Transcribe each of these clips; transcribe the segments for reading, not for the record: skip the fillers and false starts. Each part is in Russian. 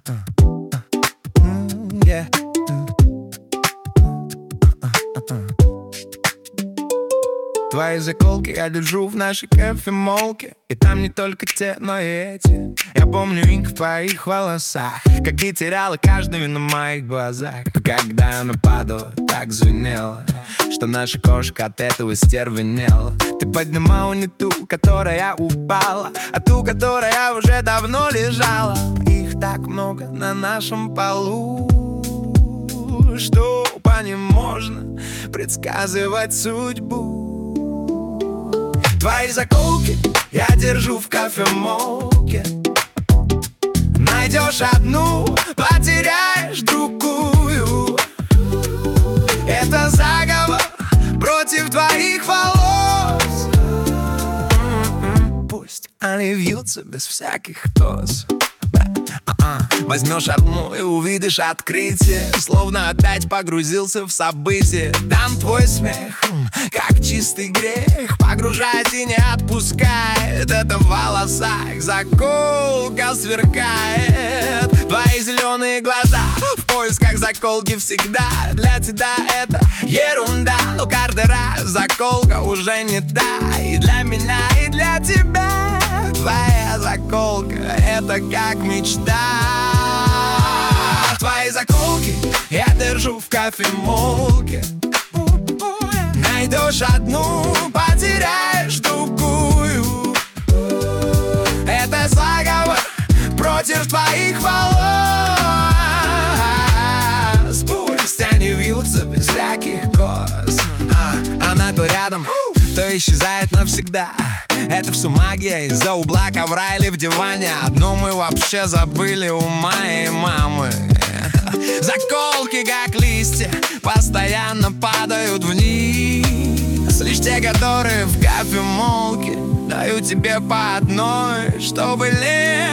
Yeah. Твои заколки я держу в нашей кофемолке, и там не только те, но и эти. Я помню инк в твоих волосах, как ты теряла каждую на моих глазах. Когда она падала, так звенела, что наша кошка от этого стервенела. Ты поднимала не ту, которая упала, а ту, которая уже давно лежала. Их так много на нашем полу, что по ним можно предсказывать судьбу. Твои заколки я держу в кофемолке. Найдешь одну, потеряешь другую. Это заговор против твоих волос. Пусть они вьются без всяких тоз. Возьмешь одну и увидишь открытие, словно опять погрузился в событие. Там твой смех, как чистый грех, погружает и не отпускает. Это в волосах заколка сверкает. Твои зеленые глаза в поисках заколки всегда. Для тебя это ерунда, но каждый раз заколка уже не та. И для меня, и для тебя твоя заколка — это как мечта. Твои заколки я держу в кофемолке. Найдешь одну, потеряешь другую. Это заговор против твоих волос. Пусть они вьются без всяких коз. Она то рядом, то исчезает навсегда. Это все магия из-за угла ковра или в диване. Одно мы вообще забыли у моей мамы. Заколки, как листья, постоянно падают вниз. Лишь те, которые в кофемолке, даю тебе по одной, чтобы не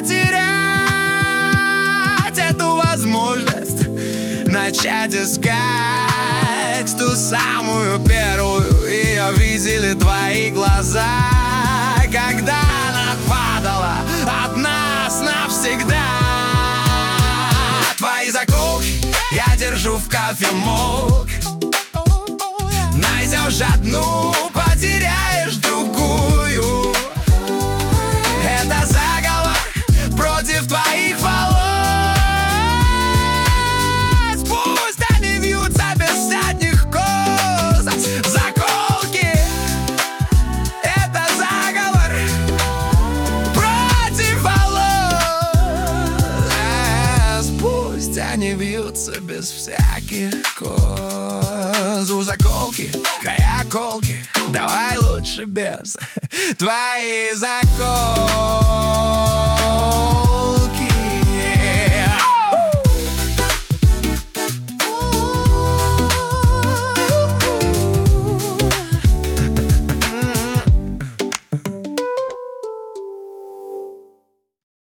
потерять эту возможность начать искать ту самую первую. Ее видели твои глаза, когда она падала от нас навсегда. Твои заколки я держу в кофемолке. Найдешь одну, потеряешь другую. Это заговор против твоих волос. Пусть они вьются без всяких коз. Заколки — это заговор против волос. Пусть они вьются без всяких коз. У заколки края колки, давай лучше без твои заколки.